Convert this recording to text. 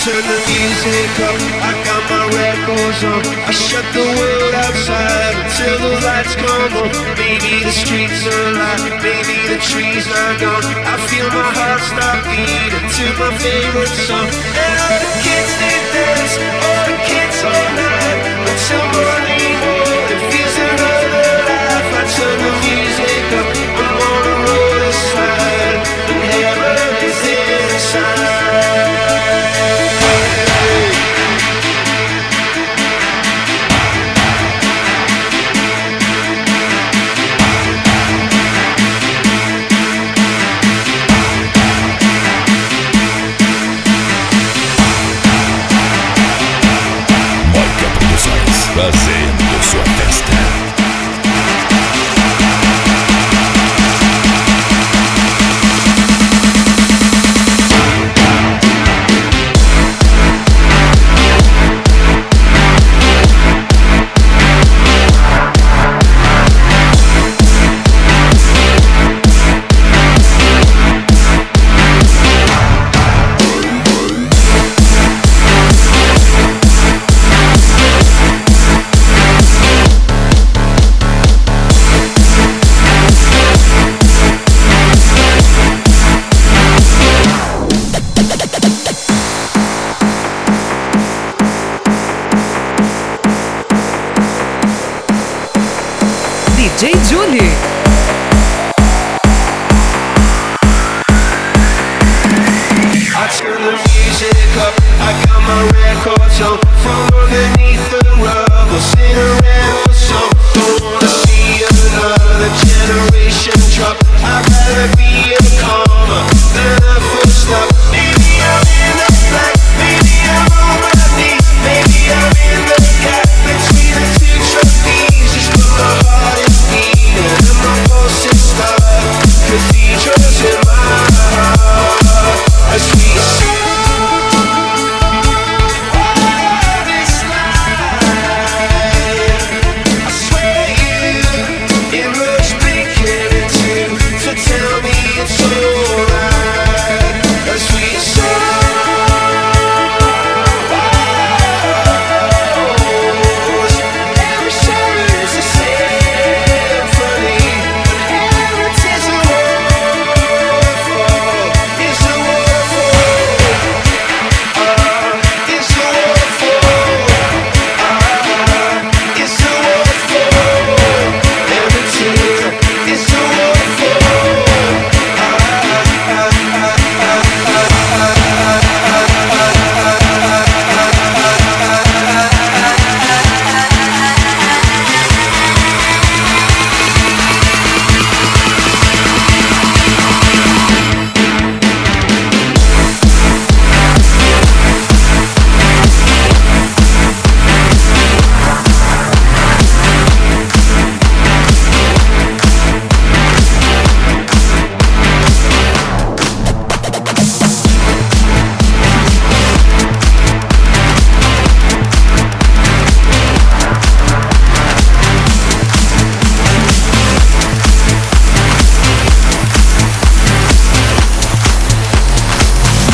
turn the music up, I got my records on. I shut the world outside until the lights come on. Maybe the streets are alive, maybe the trees are gone. I feel my heart start beating to my favorite song. And all the kids they dance, all the kids all night.